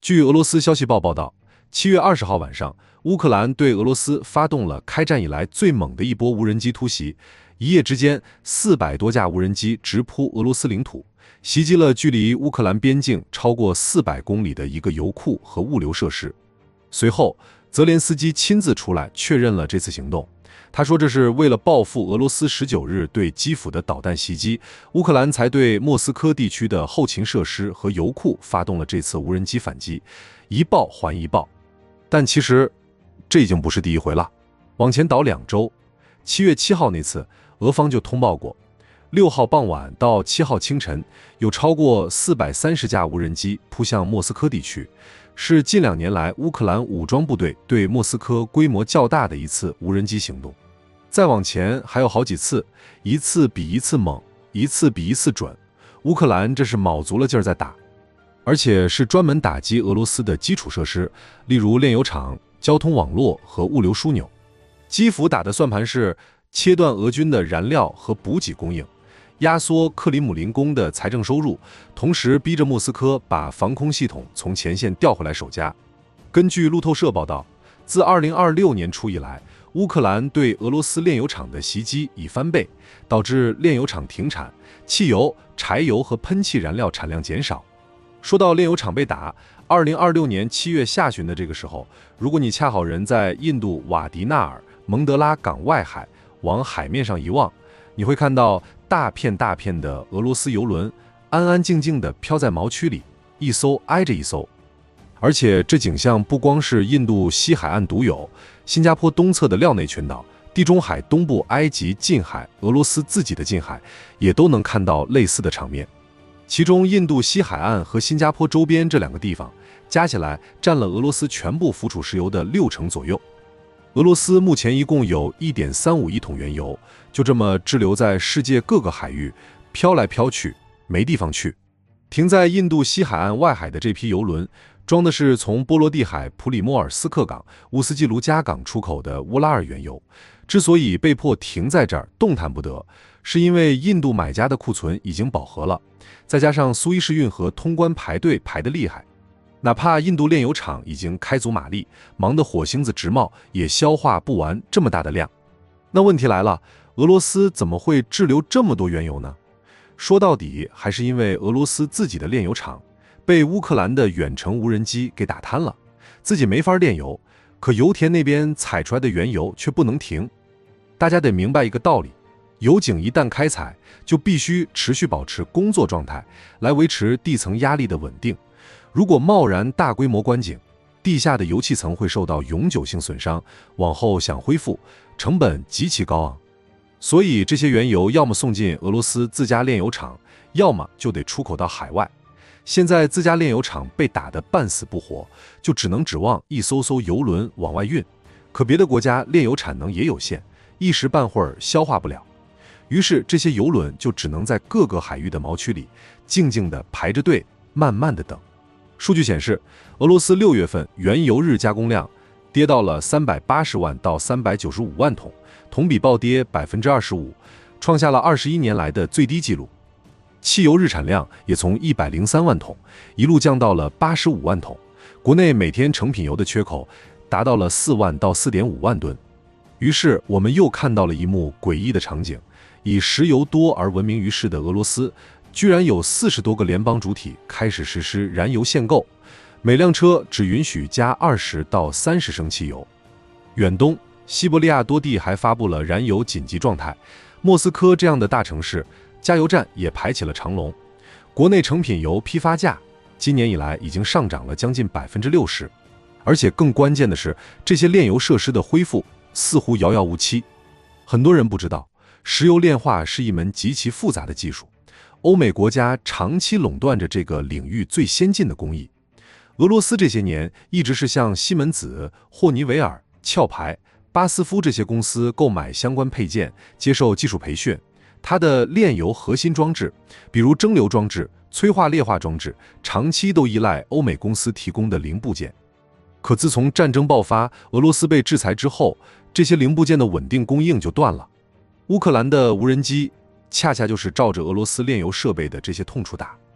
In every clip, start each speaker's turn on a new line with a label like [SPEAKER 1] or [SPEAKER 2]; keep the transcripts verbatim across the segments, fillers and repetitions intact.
[SPEAKER 1] 据俄罗斯消息报报道，七月二十号晚上，乌克兰对俄罗斯发动了开战以来最猛的一波无人机突袭，一夜之间，四百多架无人机直扑俄罗斯领土，袭击了距离乌克兰边境超过四百公里的一个油库和物流设施。随后，泽连斯基亲自出来确认了这次行动。他说这是为了报复俄罗斯十九日对基辅的导弹袭击，乌克兰才对莫斯科地区的后勤设施和油库发动了这次无人机反击，一报还一报。但其实这已经不是第一回了，往前倒两周，七月七号那次，俄方就通报过，六号傍晚到七号清晨，有超过四百三十架无人机扑向莫斯科地区，是近两年来乌克兰武装部队对莫斯科规模较大的一次无人机行动。再往前还有好几次，一次比一次猛，一次比一次准，乌克兰这是卯足了劲儿在打，而且是专门打击俄罗斯的基础设施，例如炼油厂、交通网络和物流枢纽。基辅打的算盘是切断俄军的燃料和补给供应，压缩克里姆林宫的财政收入，同时逼着莫斯科把防空系统从前线调回来守家。根据路透社报道，自二零二六年初以来，乌克兰对俄罗斯炼油厂的袭击已翻倍，导致炼油厂停产，汽油、柴油和喷气燃料产量减少。说到炼油厂被打，二零二六年七月下旬的这个时候，如果你恰好人在印度瓦迪纳尔蒙德拉港外海往海面上一望，你会看到大片大片的俄罗斯油轮安安静静地飘在毛区里，一艘挨着一艘。而且这景象不光是印度西海岸独有，新加坡东侧的廖内群岛、地中海东部埃及近海、俄罗斯自己的近海也都能看到类似的场面。其中印度西海岸和新加坡周边这两个地方加起来占了俄罗斯全部浮储石油的六成左右。俄罗斯目前一共有 一点三五亿桶原油，就这么滞留在世界各个海域，飘来飘去，没地方去。停在印度西海岸外海的这批油轮，装的是从波罗的海普里莫尔斯克港、乌斯季卢加港出口的乌拉尔原油。之所以被迫停在这儿动弹不得，是因为印度买家的库存已经饱和了，再加上苏伊士运河通关排队排得厉害，哪怕印度炼油厂已经开足马力，忙得火星子直冒，也消化不完这么大的量。那问题来了，俄罗斯怎么会滞留这么多原油呢？说到底还是因为俄罗斯自己的炼油厂被乌克兰的远程无人机给打瘫了，自己没法炼油，可油田那边采出来的原油却不能停。大家得明白一个道理，油井一旦开采，就必须持续保持工作状态，来维持地层压力的稳定。如果贸然大规模关井，地下的油气层会受到永久性损伤，往后想恢复，成本极其高昂。所以这些原油要么送进俄罗斯自家炼油厂，要么就得出口到海外。现在自家炼油厂被打得半死不活，就只能指望一艘艘油轮往外运。可别的国家炼油产能也有限，一时半会儿消化不了。于是这些油轮就只能在各个海域的毛区里静静地排着队，慢慢地等。数据显示，俄罗斯六月份原油日加工量跌到了三百八十万到三百九十五万桶，同比暴跌 百分之二十五， 创下了二十一年来的最低纪录。汽油日产量也从一百零三万桶一路降到了八十五万桶，国内每天成品油的缺口达到了四万到 四点五万吨。于是我们又看到了一幕诡异的场景，以石油多而闻名于世的俄罗斯，居然有四十多个联邦主体开始实施燃油限购，每辆车只允许加二十到三十升汽油。远东、西伯利亚多地还发布了燃油紧急状态，莫斯科这样的大城市，加油站也排起了长龙。国内成品油批发价今年以来已经上涨了将近 百分之六十， 而且更关键的是，这些炼油设施的恢复似乎遥遥无期。很多人不知道，石油炼化是一门极其复杂的技术，欧美国家长期垄断着这个领域最先进的工艺。俄罗斯这些年一直是向西门子、霍尼韦尔、壳牌、巴斯夫这些公司购买相关配件，接受技术培训。它的炼油核心装置，比如蒸馏装置、催化裂化装置，长期都依赖欧美公司提供的零部件。可自从战争爆发，俄罗斯被制裁之后，这些零部件的稳定供应就断了。乌克兰的无人机恰恰就是照着俄罗斯炼油设备的这些痛处打。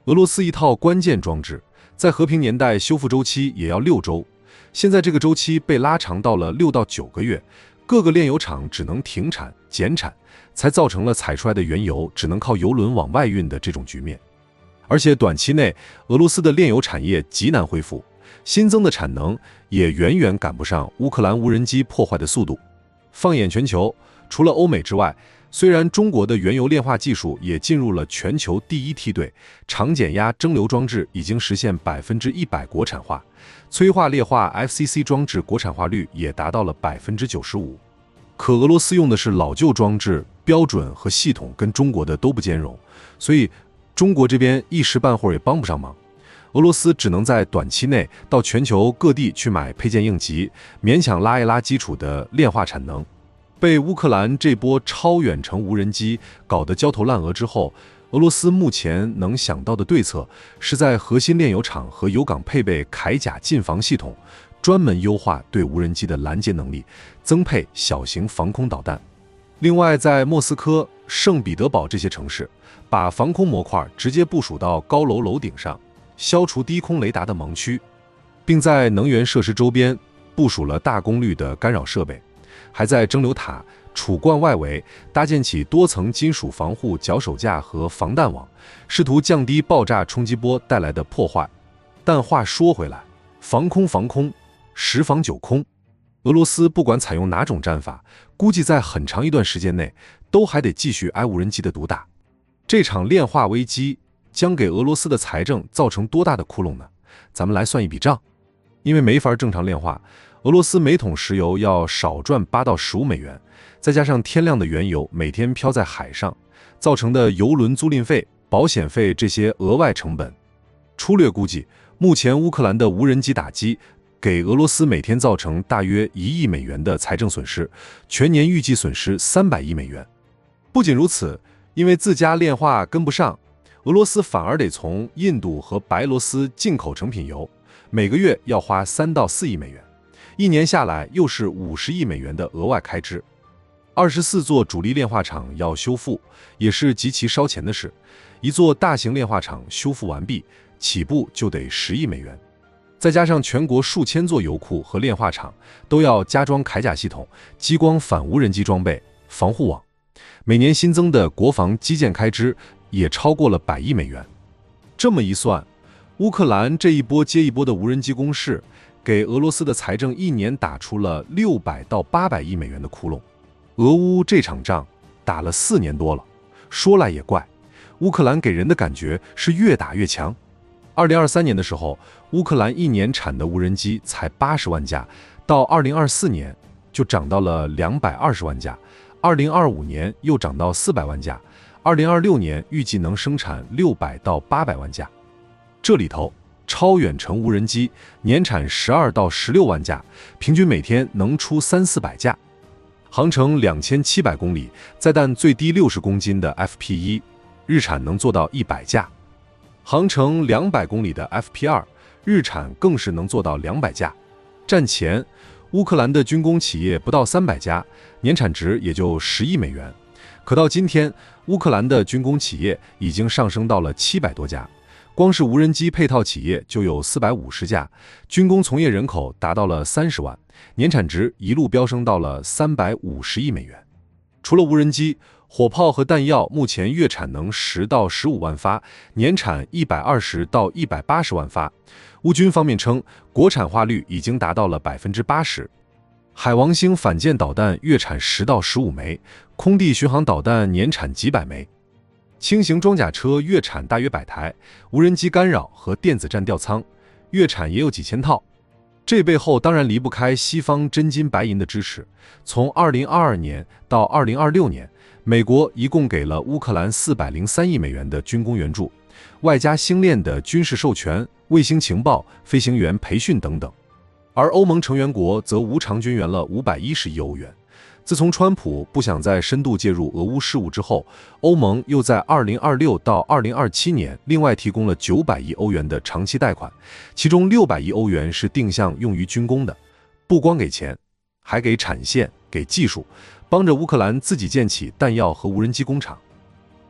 [SPEAKER 1] 俄罗斯一套关键装置，在和平年代修复周期也要六周，现在这个周期被拉长到了六到九个月，各个炼油厂只能停产减产，才造成了采出来的原油只能靠油轮往外运的这种局面。而且短期内，俄罗斯的炼油产业极难恢复，新增的产能也远远赶不上乌克兰无人机破坏的速度。放眼全球，除了欧美之外，虽然中国的原油炼化技术也进入了全球第一梯队，长减压蒸馏装置已经实现百分之一百国产化，催化裂化 F C C 装置国产化率也达到了百分之九十五。可俄罗斯用的是老旧装置，标准和系统跟中国的都不兼容，所以中国这边一时半会儿也帮不上忙。俄罗斯只能在短期内到全球各地去买配件应急，勉强拉一拉基础的炼化产能。被乌克兰这波超远程无人机搞得焦头烂额之后，俄罗斯目前能想到的对策是在核心炼油厂和油港配备铠甲近防系统，专门优化对无人机的拦截能力，增配小型防空导弹。另外，在莫斯科、圣彼得堡这些城市，把防空模块直接部署到高楼楼顶上，消除低空雷达的盲区，并在能源设施周边部署了大功率的干扰设备，还在蒸馏塔、储罐外围搭建起多层金属防护脚手架和防弹网，试图降低爆炸冲击波带来的破坏。但话说回来，防空防空，十防九空。俄罗斯不管采用哪种战法，估计在很长一段时间内都还得继续挨无人机的毒打。这场炼化危机将给俄罗斯的财政造成多大的窟窿呢？咱们来算一笔账。因为没法正常炼化，俄罗斯每桶石油要少赚八到十五美元，再加上天量的原油每天漂在海上，造成的油轮租赁费、保险费这些额外成本，粗略估计，目前乌克兰的无人机打击给俄罗斯每天造成大约一亿美元的财政损失，全年预计损失三百亿美元。不仅如此，因为自家炼化跟不上，俄罗斯反而得从印度和白罗斯进口成品油，每个月要花三到四亿美元，一年下来又是五十亿美元的额外开支。二十四座主力炼化厂要修复，也是极其烧钱的事。一座大型炼化厂修复完毕，起步就得十亿美元。再加上全国数千座油库和炼化厂都要加装铠甲系统、激光反无人机装备、防护网，每年新增的国防基建开支也超过了百亿美元。这么一算，乌克兰这一波接一波的无人机攻势，给俄罗斯的财政一年打出了六百到八百亿美元的窟窿。俄乌这场仗打了四年多了，说来也怪，乌克兰给人的感觉是越打越强。二零二三年的时候，乌克兰一年产的无人机才八十万架，到二零二四年就涨到了两百二十万架，二零二五年又涨到四百万架，二零二六年预计能生产六百到八百万架。这里头，超远程无人机年产十二到十六万架，平均每天能出三四百架。航程两千七百公里，载弹最低六十公斤的 F P 一，日产能做到一百架。航程两百公里的 F P 二，日产更是能做到两百架。战前，乌克兰的军工企业不到三百家，年产值也就十亿美元。可到今天，乌克兰的军工企业已经上升到了七百多家，光是无人机配套企业就有四百五十家，军工从业人口达到了三十万，年产值一路飙升到了三百五十亿美元。除了无人机，火炮和弹药目前月产能十到十五万发，年产一百二十到一百八十万发。乌军方面称，国产化率已经达到了百分之八十。海王星反舰导弹月产十到十五枚，空地巡航导弹年产几百枚。轻型装甲车月产大约百台，无人机干扰和电子战吊舱月产也有几千套。这背后当然离不开西方真金白银的支持。从二零二二年到二零二六年，美国一共给了乌克兰四百零三亿美元的军工援助，外加星链的军事授权、卫星情报、飞行员培训等等。而欧盟成员国则无偿军援了五百一十亿欧元。自从川普不想再深度介入俄乌事务之后，欧盟又在二零二六到二零二七年另外提供了九百亿欧元的长期贷款，其中六百亿欧元是定向用于军工的，不光给钱，还给产线、给技术，帮着乌克兰自己建起弹药和无人机工厂。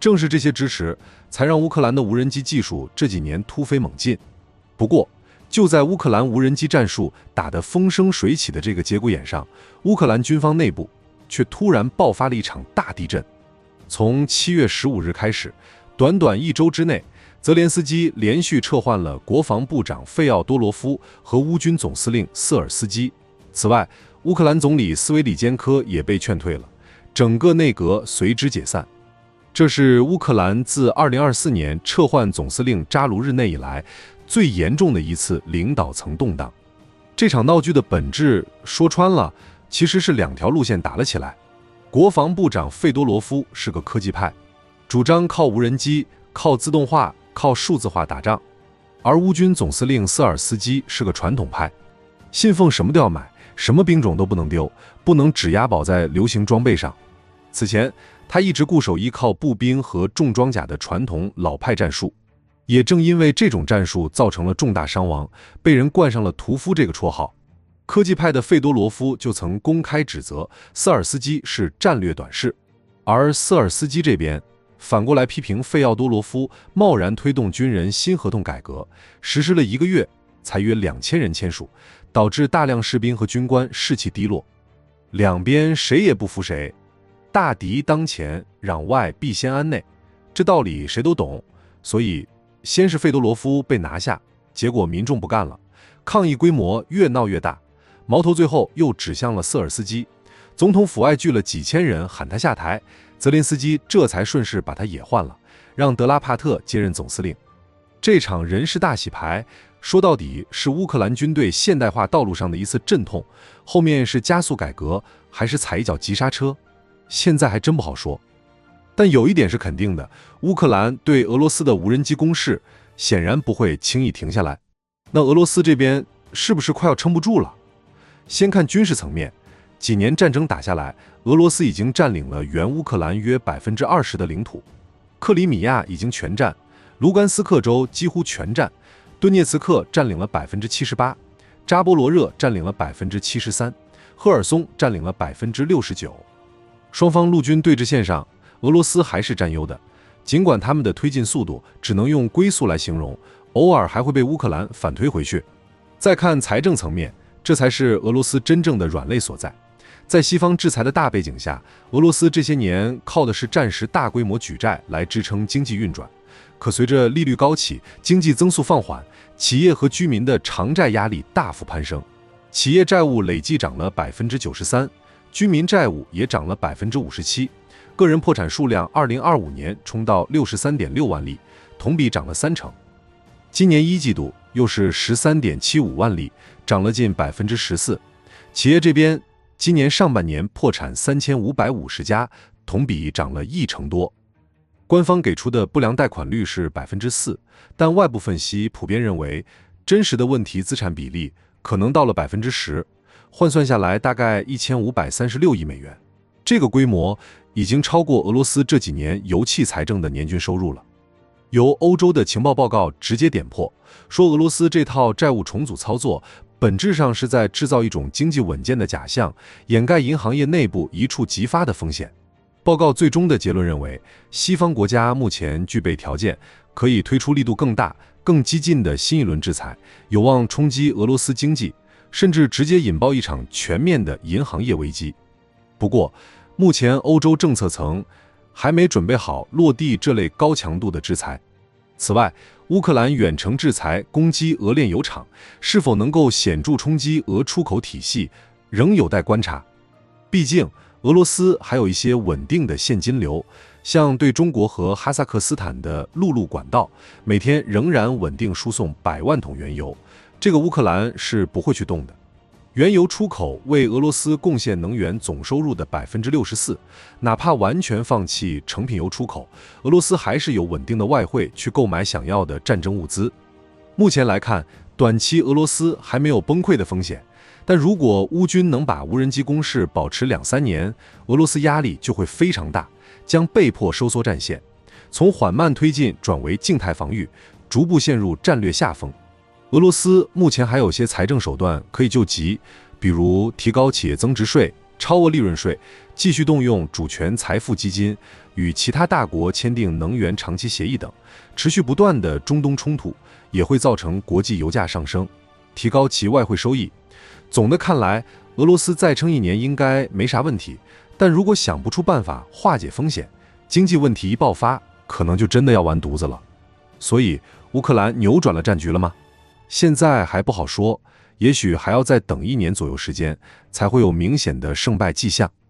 [SPEAKER 1] 正是这些支持，才让乌克兰的无人机技术这几年突飞猛进。不过，就在乌克兰无人机战术打得风生水起的这个节骨眼上，乌克兰军方内部却突然爆发了一场大地震。从七月十五日开始，短短一周之内，泽连斯基连续撤换了国防部长费奥多罗夫和乌军总司令瑟尔斯基。此外，乌克兰总理斯维里坚科也被劝退了，整个内阁随之解散。这是乌克兰自二零二四年撤换总司令扎卢日内以来最严重的一次领导层动荡。这场闹剧的本质说穿了，其实是两条路线打了起来。国防部长费多罗夫是个科技派，主张靠无人机、靠自动化、靠数字化打仗；而乌军总司令瑟尔斯基是个传统派，信奉什么都要买，什么兵种都不能丢，不能只押宝在流行装备上。此前，他一直固守依靠步兵和重装甲的传统老派战术，也正因为这种战术造成了重大伤亡，被人冠上了屠夫这个绰号。科技派的费多罗夫就曾公开指责瑟尔斯基是战略短视，而瑟尔斯基这边反过来批评费奥多罗夫贸然推动军人新合同改革，实施了一个月才约两千人签署，导致大量士兵和军官士气低落。两边谁也不服谁，大敌当前，攘外必先安内，这道理谁都懂。所以先是费多罗夫被拿下，结果民众不干了，抗议规模越闹越大，矛头最后又指向了瑟尔斯基。总统府外聚了几千人喊他下台，泽连斯基这才顺势把他也换了，让德拉帕特接任总司令。这场人事大洗牌说到底是乌克兰军队现代化道路上的一次阵痛，后面是加速改革还是踩一脚急刹车，现在还真不好说。但有一点是肯定的，乌克兰对俄罗斯的无人机攻势显然不会轻易停下来。那俄罗斯这边是不是快要撑不住了？先看军事层面，几年战争打下来，俄罗斯已经占领了原乌克兰约 百分之二十 的领土，克里米亚已经全占，卢甘斯克州几乎全占，顿涅茨克占领了 百分之七十八， 扎波罗热占领了 百分之七十三， 赫尔松占领了 百分之六十九。 双方陆军对峙线上，俄罗斯还是占优的，尽管他们的推进速度只能用龟速来形容，偶尔还会被乌克兰反推回去。再看财政层面，这才是俄罗斯真正的软肋所在。在西方制裁的大背景下，俄罗斯这些年靠的是战时大规模举债来支撑经济运转，可随着利率高企，经济增速放缓，企业和居民的偿债压力大幅攀升，企业债务累计涨了 百分之九十三， 居民债务也涨了 百分之五十七， 个人破产数量二零二五年冲到 六十三点六万例，同比涨了三成。今年一季度又是 十三点七五万例，涨了近 百分之十四。 企业这边今年上半年破产三千五百五十家，同比涨了一成多。官方给出的不良贷款率是 百分之四， 但外部分析普遍认为真实的问题资产比例可能到了 百分之十， 换算下来大概一千五百三十六亿美元。这个规模已经超过俄罗斯这几年油气财政的年均收入了。由欧洲的情报报告直接点破，说俄罗斯这套债务重组操作本质上是在制造一种经济稳健的假象，掩盖银行业内部一触即发的风险。报告最终的结论认为，西方国家目前具备条件，可以推出力度更大、更激进的新一轮制裁，有望冲击俄罗斯经济，甚至直接引爆一场全面的银行业危机。不过，目前欧洲政策层还没准备好落地这类高强度的制裁。此外，乌克兰远程制裁攻击俄炼油厂，是否能够显著冲击俄出口体系，仍有待观察。毕竟，俄罗斯还有一些稳定的现金流，像对中国和哈萨克斯坦的陆路管道，每天仍然稳定输送百万桶原油，这个乌克兰是不会去动的。原油出口为俄罗斯贡献能源总收入的 百分之六十四， 哪怕完全放弃成品油出口，俄罗斯还是有稳定的外汇去购买想要的战争物资。目前来看，短期俄罗斯还没有崩溃的风险，但如果乌军能把无人机攻势保持两三年，俄罗斯压力就会非常大，将被迫收缩战线，从缓慢推进转为静态防御，逐步陷入战略下风。俄罗斯目前还有些财政手段可以救急，比如提高企业增值税、 超额利润税，继续动用主权财富基金，与其他大国签订能源长期协议等，持续不断的中东冲突也会造成国际油价上升，提高其外汇收益。总的看来，俄罗斯再撑一年应该没啥问题，但如果想不出办法化解风险，经济问题一爆发，可能就真的要完犊子了。所以，乌克兰扭转了战局了吗？现在还不好说，也许还要再等一年左右时间，才会有明显的胜败迹象。